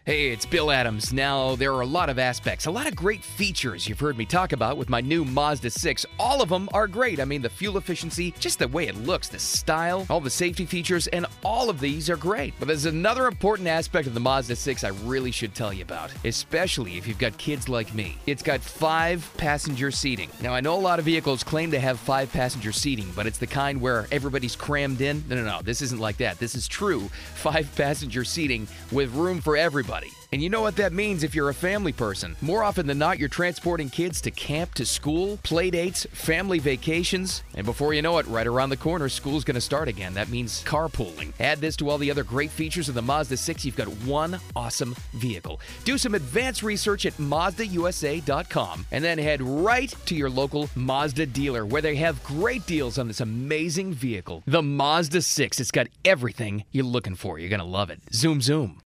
Hey, it's Bill Adams. Now, there are a lot of aspects, a lot of great features you've heard me talk about with my new Mazda 6. All of them are great. I mean, the fuel efficiency, just the way it looks, the style, all the safety features, and all of these are great. But there's another important aspect of the Mazda 6 I really should tell you about, especially if you've got kids like me. It's got 5-passenger seating. Now, I know a lot of vehicles claim to have 5-passenger seating, but it's the kind where everybody's crammed in. No, this isn't like that. This is true 5-passenger seating with room for everybody. And you know what that means if you're a family person. More often than not, you're transporting kids to camp, to school, play dates, family vacations. And before you know it, right around the corner, school's going to start again. That means carpooling. Add this to all the other great features of the Mazda 6, you've got one awesome vehicle. Do some advanced research at MazdaUSA.com and then head right to your local Mazda dealer where they have great deals on this amazing vehicle. The Mazda 6, it's got everything you're looking for. You're going to love it. Zoom, zoom.